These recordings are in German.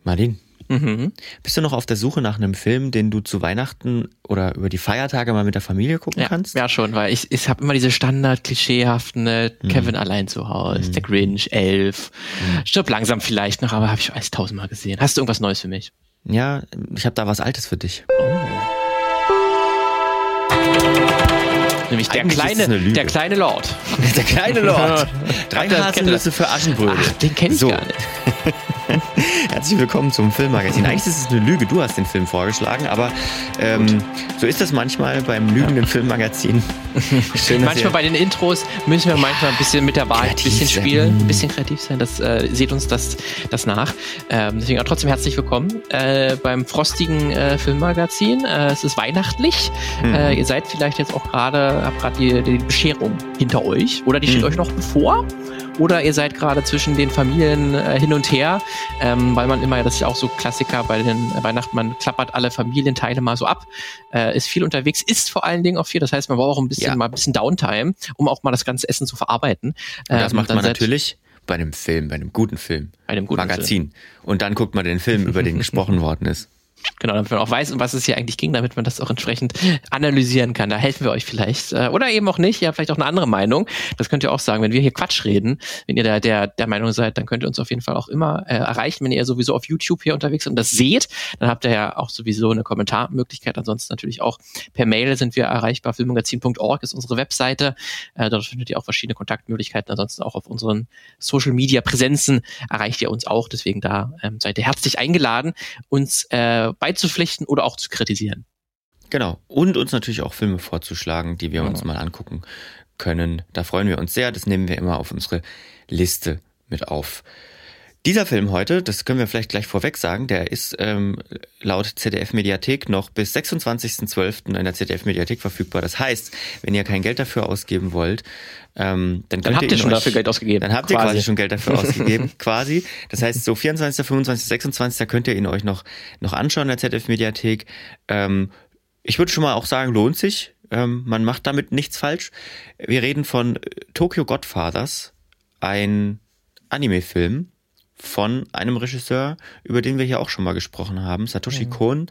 Martin, bist du noch auf der Suche nach einem Film, den du zu Weihnachten oder über die Feiertage mal mit der Familie gucken kannst? Ja, schon, weil ich habe immer diese Standard-klischeehaften Kevin allein zu Hause, der Grinch, Elf, Stirb langsam vielleicht noch, aber habe ich alles 1000-mal gesehen. Hast du irgendwas Neues für mich? Ja, ich habe da was Altes für dich. Nämlich der kleine Lord. Der kleine Lord. 3 Haselnüsse für Aschenbrödel. Ach, den kenn ich gar nicht. Herzlich willkommen zum Filmmagazin. Eigentlich ist es eine Lüge, du hast den Film vorgeschlagen, aber so ist das manchmal beim Lügen im Filmmagazin. Schön, manchmal bei den Intros müssen wir manchmal ein bisschen mit der Wahl ein bisschen spielen, ein bisschen kreativ sein. Das seht uns das nach. Deswegen auch trotzdem herzlich willkommen beim frostigen Filmmagazin. Es ist weihnachtlich. Ihr seid vielleicht jetzt auch habt gerade die Bescherung hinter euch oder die steht euch noch bevor. Oder ihr seid gerade zwischen den Familien hin und her, weil man immer, das ist ja auch so Klassiker bei den Weihnachten, man klappert alle Familienteile mal so ab, ist viel unterwegs, isst vor allen Dingen auch viel, das heißt, man braucht auch mal ein bisschen Downtime, um auch mal das ganze Essen zu verarbeiten. Und das macht man natürlich bei einem Film, bei einem guten Film, bei einem guten Magazin. Und dann guckt man den Film, über den gesprochen worden ist. Genau, damit man auch weiß, um was es hier eigentlich ging, damit man das auch entsprechend analysieren kann. Da helfen wir euch vielleicht. Oder eben auch nicht. Ihr habt vielleicht auch eine andere Meinung. Das könnt ihr auch sagen, wenn wir hier Quatsch reden. Wenn ihr der Meinung seid, dann könnt ihr uns auf jeden Fall auch immer erreichen. Wenn ihr sowieso auf YouTube hier unterwegs seid und das seht, dann habt ihr ja auch sowieso eine Kommentarmöglichkeit. Ansonsten natürlich auch per Mail sind wir erreichbar. Filmmagazin.org ist unsere Webseite. Dort findet ihr auch verschiedene Kontaktmöglichkeiten. Ansonsten auch auf unseren Social-Media-Präsenzen erreicht ihr uns auch. Deswegen da seid ihr herzlich eingeladen, uns beizupflichten oder auch zu kritisieren. Genau. Und uns natürlich auch Filme vorzuschlagen, die wir uns mal angucken können. Da freuen wir uns sehr. Das nehmen wir immer auf unsere Liste mit auf. Dieser Film heute, das können wir vielleicht gleich vorweg sagen, der ist laut ZDF-Mediathek noch bis 26.12. in der ZDF-Mediathek verfügbar. Das heißt, wenn ihr kein Geld dafür ausgeben wollt, dann habt ihr schon dafür Geld ausgegeben. Dann habt ihr quasi schon Geld dafür ausgegeben, quasi. Das heißt, so 24., 25., 26. könnt ihr ihn euch noch anschauen in der ZDF-Mediathek. Ich würde schon mal auch sagen, lohnt sich. Man macht damit nichts falsch. Wir reden von Tokyo Godfathers, ein Anime-Film von einem Regisseur, über den wir hier auch schon mal gesprochen haben. Satoshi Kon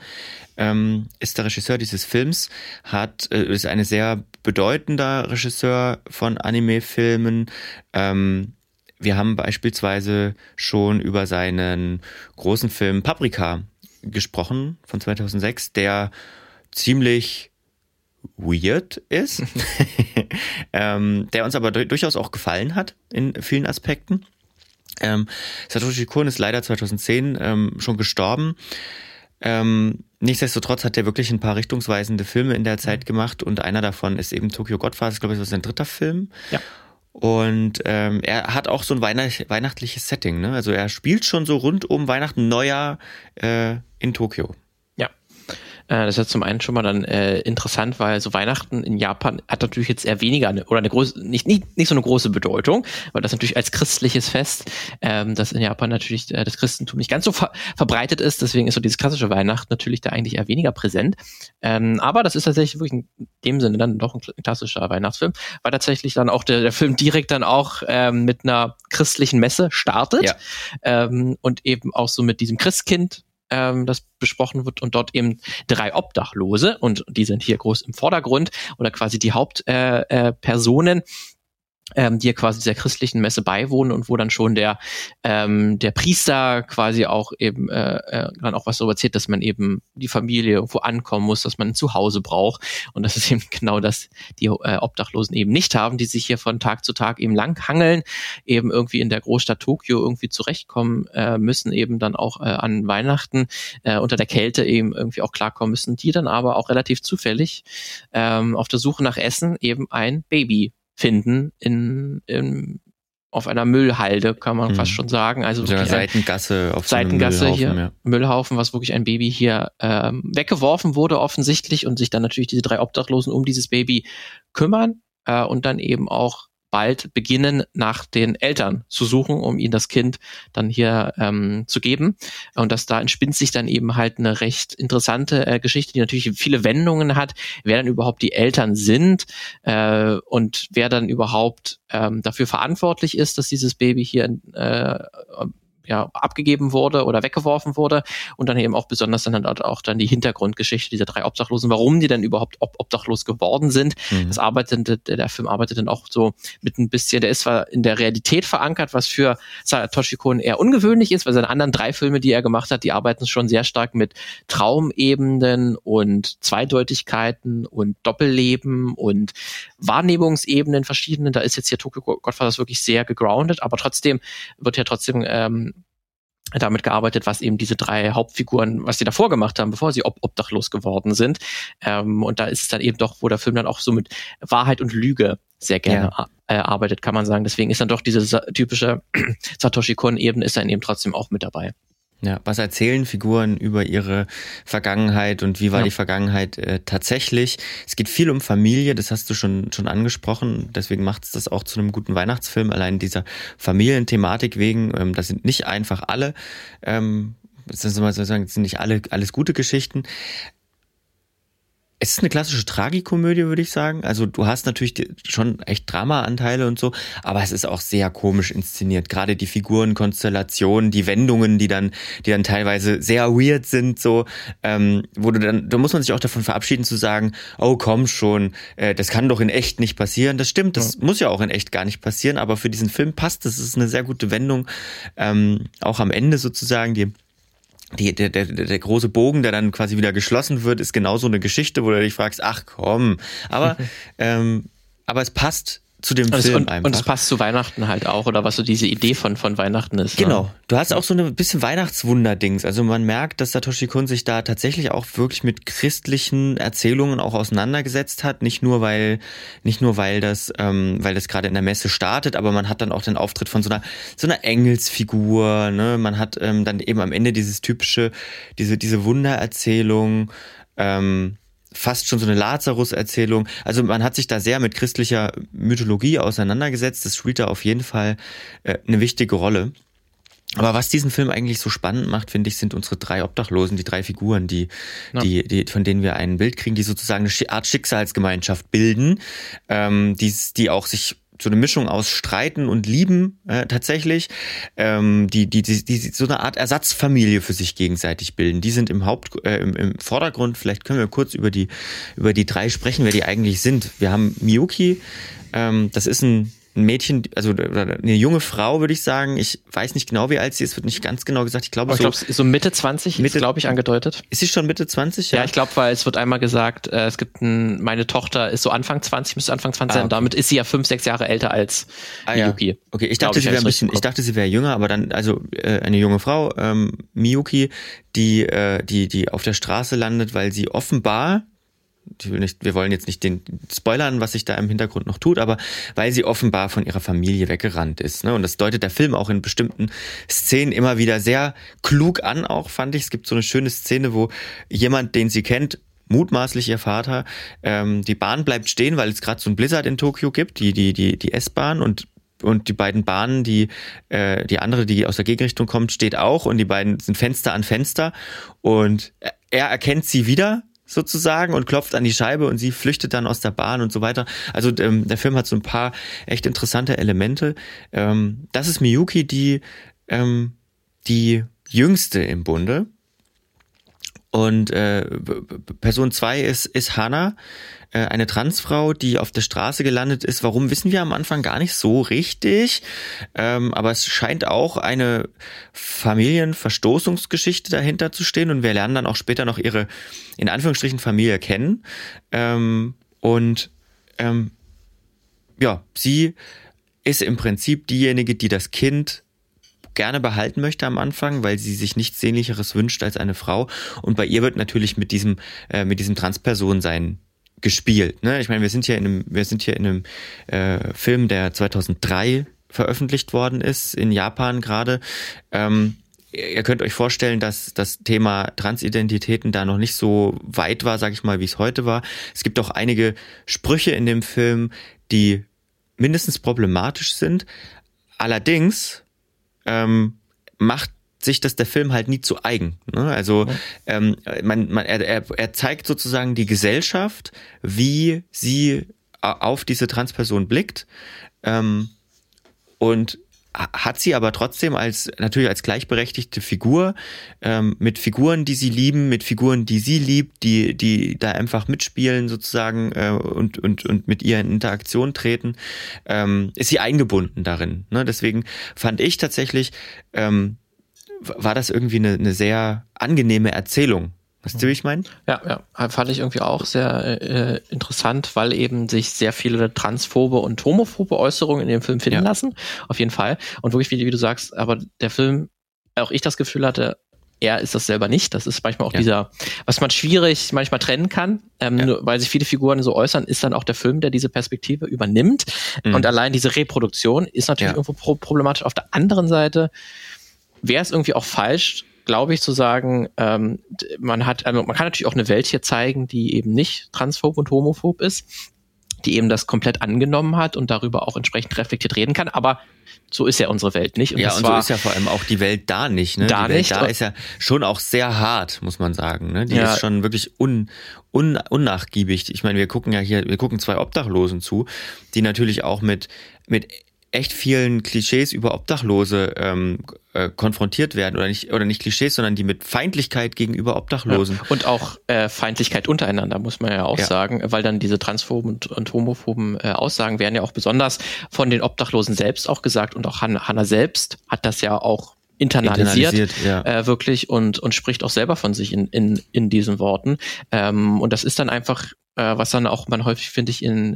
ist der Regisseur dieses Films, ist ein sehr bedeutender Regisseur von Anime-Filmen. Wir haben beispielsweise schon über seinen großen Film Paprika gesprochen von 2006, der ziemlich weird ist, der uns aber durchaus auch gefallen hat in vielen Aspekten. Satoshi Kon ist leider 2010 schon gestorben. Nichtsdestotrotz hat er wirklich ein paar richtungsweisende Filme in der Zeit gemacht und einer davon ist eben Tokyo Godfathers, glaube ich, das ist sein 3. Film. Ja. Und er hat auch so ein weihnachtliches Setting, ne? Also er spielt schon so rund um Weihnachten, Neujahr in Tokio. Das ist zum einen schon mal dann interessant, weil so Weihnachten in Japan hat natürlich jetzt eher weniger eine große, nicht so eine große Bedeutung, weil das natürlich als christliches Fest, das in Japan natürlich das Christentum nicht ganz so verbreitet ist, deswegen ist so dieses klassische Weihnachten natürlich da eigentlich eher weniger präsent. Aber das ist tatsächlich wirklich in dem Sinne dann doch ein klassischer Weihnachtsfilm, weil tatsächlich dann auch der Film direkt dann auch mit einer christlichen Messe startet und eben auch so mit diesem Christkind, das besprochen wird und dort eben 3 Obdachlose und die sind hier groß im Vordergrund oder quasi die Hauptpersonen, die ja quasi dieser christlichen Messe beiwohnen und wo dann schon der Priester quasi auch eben dann auch was darüber erzählt, dass man eben die Familie irgendwo ankommen muss, dass man ein Zuhause braucht und das ist eben genau das, die Obdachlosen eben nicht haben, die sich hier von Tag zu Tag eben langhangeln, eben irgendwie in der Großstadt Tokio irgendwie zurechtkommen müssen, eben dann auch an Weihnachten unter der Kälte eben irgendwie auch klarkommen müssen, die dann aber auch relativ zufällig auf der Suche nach Essen eben ein Baby finden auf einer Müllhalde, kann man fast schon sagen. Also so eine Seitengasse auf so einem Seitengasse Müllhaufen, hier, Müllhaufen, was wirklich ein Baby hier weggeworfen wurde offensichtlich und sich dann natürlich diese 3 Obdachlosen um dieses Baby kümmern und dann eben auch bald beginnen, nach den Eltern zu suchen, um ihnen das Kind dann hier zu geben. Und da entspinnt sich dann eben halt eine recht interessante Geschichte, die natürlich viele Wendungen hat, wer dann überhaupt die Eltern sind und wer dann überhaupt dafür verantwortlich ist, dass dieses Baby hier abgegeben wurde oder weggeworfen wurde und dann eben auch besonders dann halt auch dann die Hintergrundgeschichte dieser 3 Obdachlosen, warum die dann überhaupt obdachlos geworden sind. Der Film arbeitet dann auch so mit ein bisschen, der ist zwar in der Realität verankert, was für Satoshi Kon eher ungewöhnlich ist, weil seine anderen 3 Filme, die er gemacht hat, die arbeiten schon sehr stark mit Traumebenen und Zweideutigkeiten und Doppelleben und Wahrnehmungsebenen verschiedenen. Da ist jetzt hier Tokyo Godfathers wirklich sehr gegroundet, aber trotzdem wird ja damit gearbeitet, was eben diese 3 Hauptfiguren, was sie davor gemacht haben, bevor sie obdachlos geworden sind. Und da ist es dann eben doch, wo der Film dann auch so mit Wahrheit und Lüge sehr gerne arbeitet, kann man sagen. Deswegen ist dann doch diese typische Satoshi Kon-Ebene ist dann eben trotzdem auch mit dabei. Ja, was erzählen Figuren über ihre Vergangenheit und wie war die Vergangenheit tatsächlich? Es geht viel um Familie, das hast du schon angesprochen, deswegen macht es das auch zu einem guten Weihnachtsfilm, allein dieser Familienthematik wegen. Das sind nicht einfach alle, das sind nicht alles gute Geschichten. Es ist eine klassische Tragikomödie, würde ich sagen. Also du hast natürlich schon echt Drama-Anteile und so, aber es ist auch sehr komisch inszeniert. Gerade die Figurenkonstellationen, die Wendungen, die dann teilweise sehr weird sind, so, wo da muss man sich auch davon verabschieden zu sagen, oh komm schon, das kann doch in echt nicht passieren. Das stimmt, das muss ja auch in echt gar nicht passieren, aber für diesen Film passt das. Es ist eine sehr gute Wendung, auch am Ende sozusagen, der große Bogen, der dann quasi wieder geschlossen wird, ist genauso eine Geschichte, wo du dich fragst, ach komm, aber es passt zu dem Film einfach. Und es passt zu Weihnachten halt auch, oder was so diese Idee von Weihnachten ist. Genau. Ne? Du hast auch so ein bisschen Weihnachtswunder-Dings. Also man merkt, dass Satoshi Kon sich da tatsächlich auch wirklich mit christlichen Erzählungen auch auseinandergesetzt hat. Nicht nur, weil das gerade in der Messe startet, aber man hat dann auch den Auftritt von so einer Engelsfigur, ne? Man hat dann eben am Ende dieses typische, diese Wundererzählung, fast schon so eine Lazarus-Erzählung. Also man hat sich da sehr mit christlicher Mythologie auseinandergesetzt. Das spielt da auf jeden Fall eine wichtige Rolle. Aber was diesen Film eigentlich so spannend macht, finde ich, sind unsere 3 Obdachlosen, die 3 Figuren, die von denen wir ein Bild kriegen, die sozusagen eine Art Schicksalsgemeinschaft bilden, die auch sich so eine Mischung aus Streiten und Lieben tatsächlich, die so eine Art Ersatzfamilie für sich gegenseitig bilden. Die sind im Vordergrund. Vielleicht können wir kurz über die 3 sprechen, wer die eigentlich sind. Wir haben Miyuki, das ist ein Mädchen, also eine junge Frau, würde ich sagen. Ich weiß nicht genau, wie alt sie ist, wird nicht ganz genau gesagt. Ich glaube, so Mitte 20 ist, glaube ich, angedeutet. Ist sie schon Mitte 20? Ja, ich glaube, weil es wird einmal gesagt, es gibt meine Tochter ist so Anfang 20, müsste Anfang 20 sein. Okay. Damit ist sie ja 5, 6 Jahre älter als Miyuki. Ja. Okay, ich dachte, sie wäre jünger, aber dann, also eine junge Frau, Miyuki, die auf der Straße landet, weil sie offenbar, wir wollen jetzt nicht den spoilern, was sich da im Hintergrund noch tut, aber weil sie offenbar von ihrer Familie weggerannt ist. Ne? Und das deutet der Film auch in bestimmten Szenen immer wieder sehr klug an, auch fand ich. Es gibt so eine schöne Szene, wo jemand, den sie kennt, mutmaßlich ihr Vater, die Bahn bleibt stehen, weil es gerade so ein Blizzard in Tokio gibt, die S-Bahn und die beiden Bahnen, die andere, die aus der Gegenrichtung kommt, steht auch und die beiden sind Fenster an Fenster und er erkennt sie wieder, sozusagen, und klopft an die Scheibe und sie flüchtet dann aus der Bahn und so weiter. Also der Film hat so ein paar echt interessante Elemente. Das ist Miyuki, die jüngste im Bunde. Und Person 2 ist Hana, eine Transfrau, die auf der Straße gelandet ist. Warum, wissen wir am Anfang gar nicht so richtig. Aber es scheint auch eine Familienverstoßungsgeschichte dahinter zu stehen. Und wir lernen dann auch später noch ihre, in Anführungsstrichen, Familie kennen. Sie ist im Prinzip diejenige, die das Kind gerne behalten möchte am Anfang, weil sie sich nichts Sehnlicheres wünscht als eine Frau. Und bei ihr wird natürlich mit diesem Transpersonsein gespielt. Ne? Ich meine, wir sind hier in einem Film, der 2003 veröffentlicht worden ist, in Japan gerade. Ihr könnt euch vorstellen, dass das Thema Transidentitäten da noch nicht so weit war, sag ich mal, wie es heute war. Es gibt auch einige Sprüche in dem Film, die mindestens problematisch sind. Allerdings macht sich das der Film halt nie zu eigen. Ne? Also er zeigt sozusagen die Gesellschaft, wie sie auf diese Transperson blickt, und hat sie aber trotzdem natürlich als gleichberechtigte Figur, mit Figuren, die sie lieben, mit Figuren, die sie liebt, die da einfach mitspielen sozusagen und mit ihr in Interaktion treten, ist sie eingebunden darin. Ne? Deswegen fand ich tatsächlich, war das irgendwie eine sehr angenehme Erzählung. Weißt du, wie ich meine? Ja, fand ich irgendwie auch sehr interessant, weil eben sich sehr viele transphobe und homophobe Äußerungen in dem Film finden lassen, auf jeden Fall. Und wirklich, wie du sagst, aber der Film, auch ich das Gefühl hatte, er ist das selber nicht. Das ist manchmal auch dieser, was man schwierig manchmal trennen kann, nur weil sich viele Figuren so äußern, ist dann auch der Film, der diese Perspektive übernimmt. Und allein diese Reproduktion ist natürlich irgendwo problematisch. Auf der anderen Seite wäre es irgendwie auch falsch, glaube ich, zu sagen, man kann natürlich auch eine Welt hier zeigen, die eben nicht transphob und homophob ist, die eben das komplett angenommen hat und darüber auch entsprechend reflektiert reden kann, aber so ist ja unsere Welt nicht. Und so ist ja vor allem auch die Welt da nicht. Ne? Da die Welt nicht. Da ist ja schon auch sehr hart, muss man sagen. Ne? Die ist schon wirklich unnachgiebig. Ich meine, wir gucken 2 Obdachlosen zu, die natürlich auch mit echt vielen Klischees über Obdachlose konfrontiert werden oder nicht Klischees, sondern die mit Feindlichkeit gegenüber Obdachlosen. Ja. Und auch Feindlichkeit untereinander, muss man ja auch sagen, weil dann diese transphoben und homophoben Aussagen werden ja auch besonders von den Obdachlosen selbst auch gesagt und auch Hannah selbst hat das ja auch internalisiert wirklich und spricht auch selber von sich in diesen Worten. Und das ist dann einfach was dann auch man häufig, finde ich, in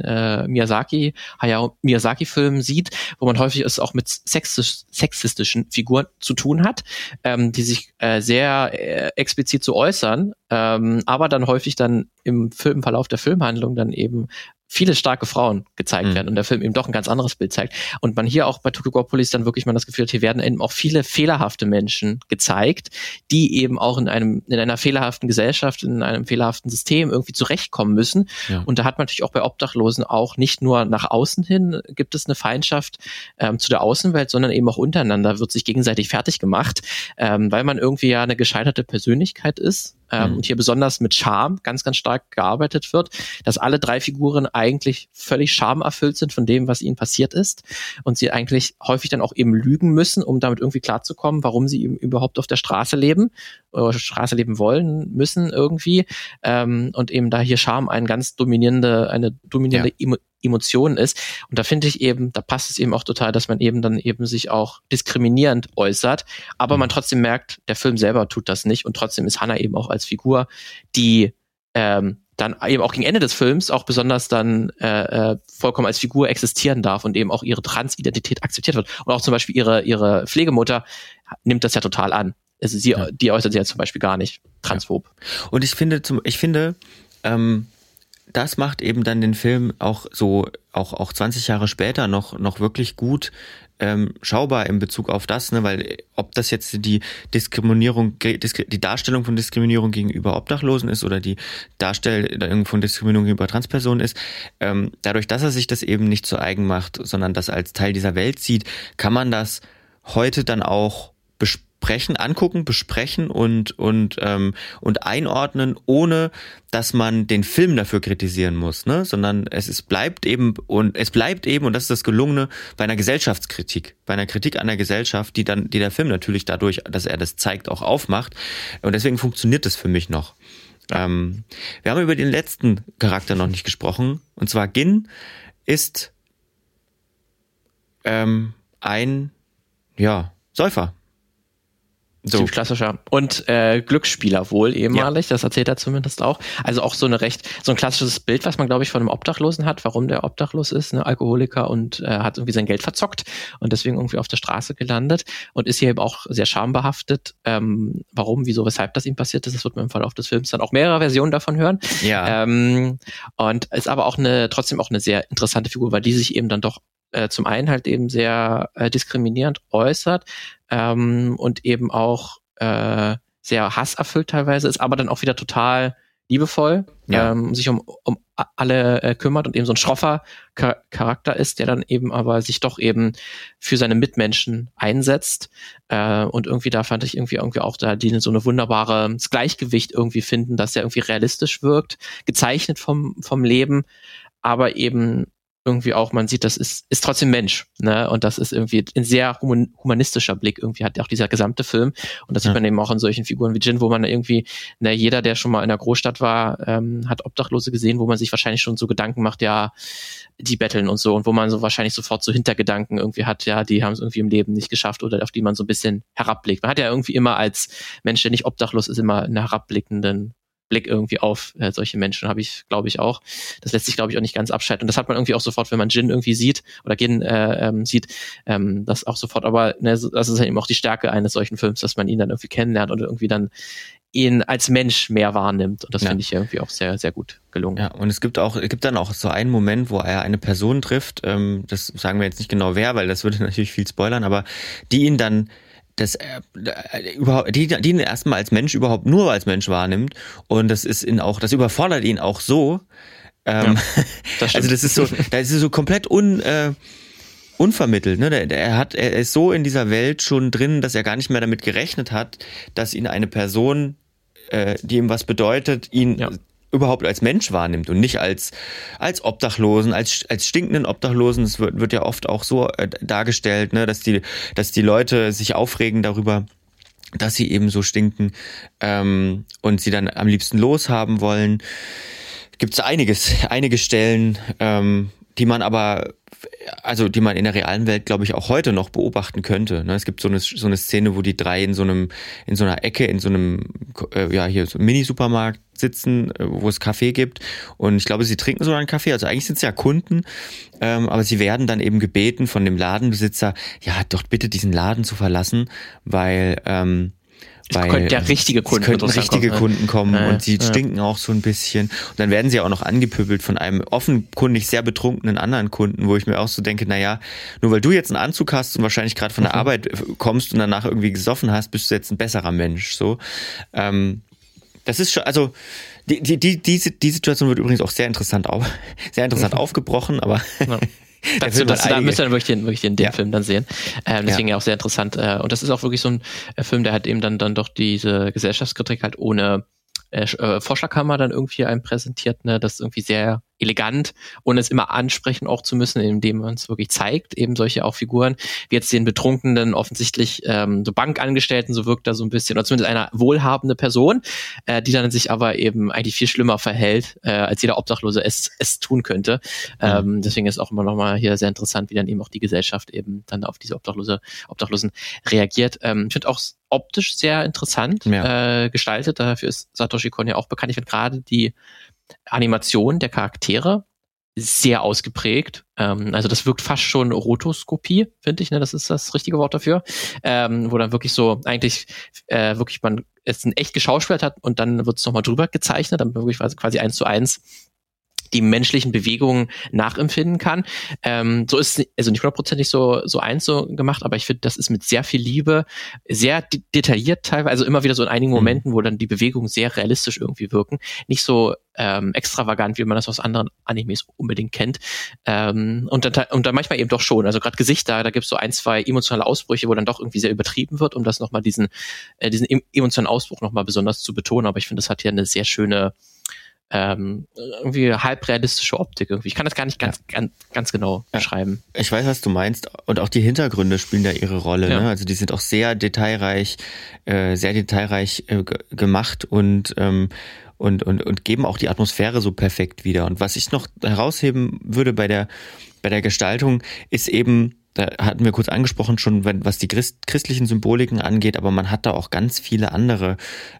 Hayao Miyazaki-Filmen sieht, wo man häufig es auch mit sexistischen Figuren zu tun hat, die sich sehr explizit so äußern, aber dann häufig dann im Verlauf der Filmhandlung dann eben viele starke Frauen gezeigt werden und der Film eben doch ein ganz anderes Bild zeigt. Und man hier auch bei Totogopolis dann wirklich mal das Gefühl hat, hier werden eben auch viele fehlerhafte Menschen gezeigt, die eben auch in einer fehlerhaften Gesellschaft, in einem fehlerhaften System irgendwie zurechtkommen müssen. Ja. Und da hat man natürlich auch bei Obdachlosen auch nicht nur nach außen hin gibt es eine Feindschaft zu der Außenwelt, sondern eben auch untereinander wird sich gegenseitig fertig gemacht, weil man irgendwie ja eine gescheiterte Persönlichkeit ist. Und hier besonders mit Scham ganz, ganz stark gearbeitet wird, dass alle 3 Figuren eigentlich völlig schamerfüllt sind von dem, was ihnen passiert ist und sie eigentlich häufig dann auch eben lügen müssen, um damit irgendwie klarzukommen, warum sie eben überhaupt auf der Straße leben oder Straße leben wollen müssen irgendwie und eben da hier Scham eine dominierende Emotion ist. Und da finde ich eben, da passt es eben auch total, dass man eben dann eben sich auch diskriminierend äußert, aber man trotzdem merkt, der Film selber tut das nicht und trotzdem ist Hannah eben auch als Figur, die dann eben auch gegen Ende des Films auch besonders dann vollkommen als Figur existieren darf und eben auch ihre Transidentität akzeptiert wird. Und auch zum Beispiel ihre Pflegemutter nimmt das ja total an. Also die äußert sich ja zum Beispiel gar nicht transphob. Ja. Und ich finde, das macht eben dann den Film auch so, auch 20 Jahre später noch wirklich gut schaubar in Bezug auf das, ne, weil ob das jetzt die Darstellung von Diskriminierung gegenüber Obdachlosen ist oder die Darstellung von Diskriminierung gegenüber Transpersonen ist, dadurch, dass er sich das eben nicht zu eigen macht, sondern das als Teil dieser Welt sieht, kann man das heute dann auch angucken, besprechen und einordnen, ohne dass man den Film dafür kritisieren muss, ne? Sondern es bleibt eben, und das ist das Gelungene, bei einer Gesellschaftskritik, bei einer Kritik an der Gesellschaft, die der Film natürlich dadurch, dass er das zeigt, auch aufmacht. Und deswegen funktioniert das für mich noch. Wir haben über den letzten Charakter noch nicht gesprochen, und zwar Gin ist ein Säufer. So. Klassischer. Und Glücksspieler wohl ehemalig, das erzählt er zumindest auch. Also auch so ein klassisches Bild, was man, glaube ich, von einem Obdachlosen hat, warum der obdachlos ist, ne, Alkoholiker und hat irgendwie sein Geld verzockt und deswegen irgendwie auf der Straße gelandet und ist hier eben auch sehr schambehaftet. Warum, wieso, weshalb das ihm passiert ist, das wird man im Verlauf des Films dann auch mehrere Versionen davon hören. Ja. Und ist aber auch trotzdem auch eine sehr interessante Figur, weil die sich eben dann doch zum einen halt eben sehr diskriminierend äußert und eben auch sehr hasserfüllt teilweise ist, aber dann auch wieder total liebevoll, sich um alle kümmert und eben so ein schroffer Charakter ist, der dann eben aber sich doch eben für seine Mitmenschen einsetzt und irgendwie da fand ich irgendwie auch da die so eine wunderbares Gleichgewicht irgendwie finden, dass der irgendwie realistisch wirkt, gezeichnet vom Leben, aber eben irgendwie auch, man sieht, das ist trotzdem Mensch, ne? Und das ist irgendwie ein sehr humanistischer Blick, irgendwie hat auch dieser gesamte Film. Und das sieht man eben auch in solchen Figuren wie Jin, wo man irgendwie, ne, jeder, der schon mal in der Großstadt war, hat Obdachlose gesehen, wo man sich wahrscheinlich schon so Gedanken macht, ja, die betteln und so, und wo man so wahrscheinlich sofort so Hintergedanken irgendwie hat, ja, die haben es irgendwie im Leben nicht geschafft, oder auf die man so ein bisschen herabblickt. Man hat ja irgendwie immer als Mensch, der nicht obdachlos ist, immer einen herabblickenden Blick irgendwie auf solche Menschen, habe ich, glaube ich, auch. Das lässt sich, glaube ich, auch nicht ganz abschalten. Und das hat man irgendwie auch sofort, wenn man Jin irgendwie sieht oder Gin sieht, das auch sofort. Aber ne, das ist ja eben auch die Stärke eines solchen Films, dass man ihn dann irgendwie kennenlernt und irgendwie dann ihn als Mensch mehr wahrnimmt. Und das finde ich irgendwie auch sehr, sehr gut gelungen. Ja, und es gibt dann auch so einen Moment, wo er eine Person trifft, das sagen wir jetzt nicht genau wer, weil das würde natürlich viel spoilern, aber die ihn dann die ihn erstmal als Mensch überhaupt nur als Mensch wahrnimmt, und das das überfordert ihn auch so. Das also das ist so komplett unvermittelt, ne? Er ist so in dieser Welt schon drin, dass er gar nicht mehr damit gerechnet hat, dass ihn eine Person, die ihm was bedeutet, ihn überhaupt als Mensch wahrnimmt und nicht als Obdachlosen, als stinkenden Obdachlosen. Es wird ja oft auch so dargestellt, ne, dass die Leute sich aufregen darüber, dass sie eben so stinken, und sie dann am liebsten loshaben wollen. Gibt es einige Stellen, die man in der realen Welt, glaube ich, auch heute noch beobachten könnte. Es gibt so eine Szene, wo die drei in so einer Ecke, in so einem, hier so Mini-Supermarkt sitzen, wo es Kaffee gibt. Und ich glaube, sie trinken sogar einen Kaffee. Also eigentlich sind es ja Kunden, aber sie werden dann eben gebeten von dem Ladenbesitzer, ja, doch bitte diesen Laden zu verlassen, weil könnten ja richtige Kunden kommen und sie stinken auch so ein bisschen. Und dann werden sie auch noch angepöbelt von einem offenkundig sehr betrunkenen anderen Kunden, wo ich mir auch so denke, naja, nur weil du jetzt einen Anzug hast und wahrscheinlich gerade von der Arbeit kommst und danach irgendwie gesoffen hast, bist du jetzt ein besserer Mensch. So, das ist schon, also die Situation wird übrigens auch sehr interessant aufgebrochen, aber da müsst ihr dann wirklich den Film dann sehen. Deswegen ja auch sehr interessant. Und das ist auch wirklich so ein Film, der halt eben dann doch diese Gesellschaftskritik halt ohne Vorschlaghammer dann irgendwie einem präsentiert, ne, das ist irgendwie sehr elegant, ohne es immer ansprechen auch zu müssen, indem man es wirklich zeigt, eben solche auch Figuren, wie jetzt den betrunkenen, offensichtlich so Bankangestellten, so wirkt da so ein bisschen, oder zumindest eine wohlhabende Person, die dann sich aber eben eigentlich viel schlimmer verhält, als jeder Obdachlose es tun könnte. Deswegen ist auch immer nochmal hier sehr interessant, wie dann eben auch die Gesellschaft eben dann auf diese Obdachlosen reagiert. Ich finde auch optisch sehr interessant gestaltet, dafür ist Satoshi Kon ja auch bekannt. Ich finde gerade die Animation der Charaktere sehr ausgeprägt. Also das wirkt fast schon Rotoskopie, finde ich, ne? Das ist das richtige Wort dafür. Wo dann wirklich so eigentlich wirklich man es in echt geschauspielt hat und dann wird es nochmal drüber gezeichnet, damit man wirklich quasi 1:1 die menschlichen Bewegungen nachempfinden kann. So ist also nicht 100%ig so eins so gemacht, aber ich finde, das ist mit sehr viel Liebe, sehr detailliert teilweise, also immer wieder so in einigen Momenten, wo dann die Bewegungen sehr realistisch irgendwie wirken. Nicht so extravagant, wie man das aus anderen Animes unbedingt kennt. Und dann manchmal eben doch schon. Also gerade Gesichter, da gibt es so 2 emotionale Ausbrüche, wo dann doch irgendwie sehr übertrieben wird, um das nochmal diesen emotionalen Ausbruch nochmal besonders zu betonen. Aber ich finde, das hat hier eine sehr schöne irgendwie halbrealistische Optik irgendwie. Ich kann das gar nicht ganz genau beschreiben. Ich weiß, was du meinst. Und auch die Hintergründe spielen da ihre Rolle. Ne? Also die sind auch sehr detailreich gemacht und geben auch die Atmosphäre so perfekt wieder. Und was ich noch herausheben würde bei der Gestaltung ist eben, da hatten wir kurz angesprochen schon, was die christlichen Symboliken angeht, aber man hat da auch ganz viele andere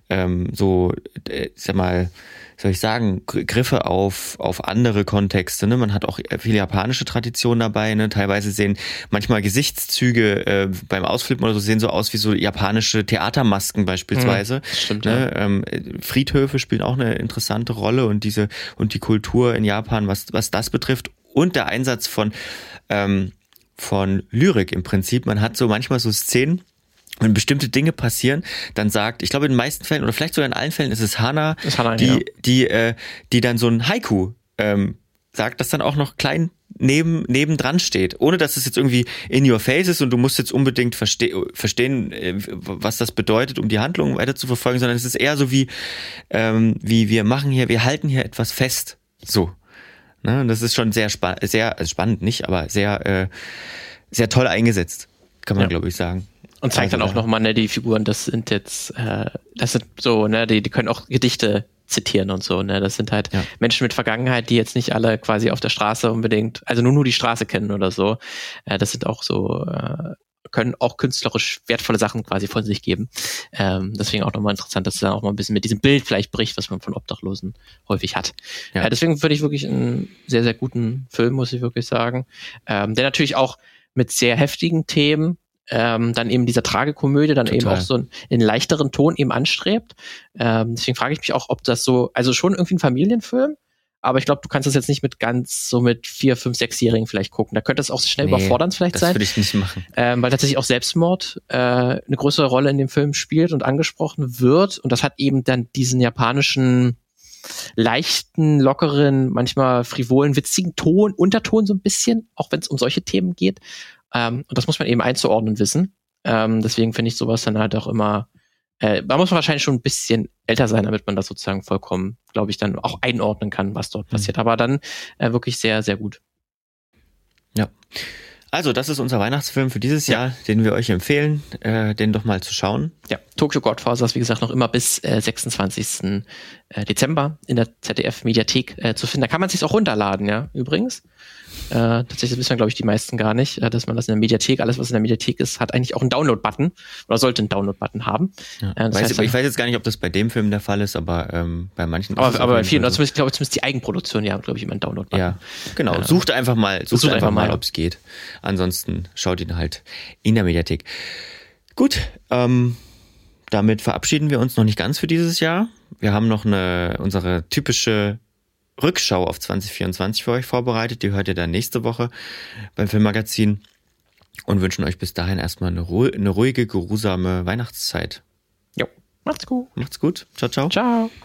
Griffe auf andere Kontexte. Ne? Man hat auch viele japanische Traditionen dabei. Ne? Teilweise sehen manchmal Gesichtszüge beim Ausflippen oder so sehen so aus wie so japanische Theatermasken beispielsweise. Stimmt, ne? Friedhöfe spielen auch eine interessante Rolle und die Kultur in Japan, was das betrifft, und der Einsatz von Lyrik im Prinzip. Man hat so manchmal so Szenen, wenn bestimmte Dinge passieren, dann sagt, ich glaube in den meisten Fällen oder vielleicht sogar in allen Fällen ist es Hana, die dann so ein Haiku sagt, das dann auch noch klein nebendran steht, ohne dass es jetzt irgendwie in your face ist und du musst jetzt unbedingt verstehen, was das bedeutet, um die Handlung weiter zu verfolgen, sondern es ist eher so wie wir halten hier etwas fest, so. Ne? Und das ist schon sehr spannend, nicht, aber sehr toll eingesetzt, kann man glaube ich sagen. Und zeigt dann auch nochmal, ne, die Figuren, das sind so, ne, die können auch Gedichte zitieren und so, ne, das sind halt Menschen mit Vergangenheit, die jetzt nicht alle quasi auf der Straße unbedingt, also nur die Straße kennen oder so, das sind auch so, können auch künstlerisch wertvolle Sachen quasi von sich geben, deswegen auch nochmal interessant, dass es dann auch mal ein bisschen mit diesem Bild vielleicht bricht, was man von Obdachlosen häufig hat. Deswegen finde ich wirklich einen sehr, sehr guten Film, muss ich wirklich sagen, der natürlich auch mit sehr heftigen Themen dann eben dieser Tragikomödie dann eben auch so einen leichteren Ton eben anstrebt. Deswegen frage ich mich auch, ob das so, also schon irgendwie ein Familienfilm, aber ich glaube, du kannst das jetzt nicht mit 4, 5, 6-Jährigen vielleicht gucken. Da könnte es auch schnell überfordernd vielleicht sein. Das würde ich nicht machen. Weil tatsächlich auch Selbstmord eine größere Rolle in dem Film spielt und angesprochen wird. Und das hat eben dann diesen japanischen leichten, lockeren, manchmal frivolen, witzigen Unterton so ein bisschen, auch wenn es um solche Themen geht. Und das muss man eben einzuordnen wissen. Deswegen finde ich sowas dann halt auch immer, man muss wahrscheinlich schon ein bisschen älter sein, damit man das sozusagen vollkommen, glaube ich, dann auch einordnen kann, was dort passiert. Aber dann wirklich sehr, sehr gut. Ja. Also, das ist unser Weihnachtsfilm für dieses Jahr, den wir euch empfehlen, den doch mal zu schauen. Ja, Tokyo Godfathers, wie gesagt, noch immer bis 26. Dezember in der ZDF-Mediathek zu finden. Da kann man es sich auch runterladen, ja, übrigens. Tatsächlich, das wissen, glaube ich, die meisten gar nicht, dass man das in der Mediathek, alles, was in der Mediathek ist, hat eigentlich auch einen Download-Button oder sollte einen Download-Button haben. Ja. Ich weiß jetzt gar nicht, ob das bei dem Film der Fall ist, aber bei manchen ist aber bei vielen, also. zumindest die Eigenproduktion, glaube ich, immer einen Download-Button. Ja, genau. Sucht einfach mal, ob es geht. Ansonsten schaut ihn halt in der Mediathek. Gut, damit verabschieden wir uns noch nicht ganz für dieses Jahr. Wir haben noch unsere typische Rückschau auf 2024 für euch vorbereitet. Die hört ihr dann nächste Woche beim Filmmagazin und wünschen euch bis dahin erstmal eine ruhige, geruhsame Weihnachtszeit. Jo, macht's gut. Macht's gut. Ciao, ciao. Ciao.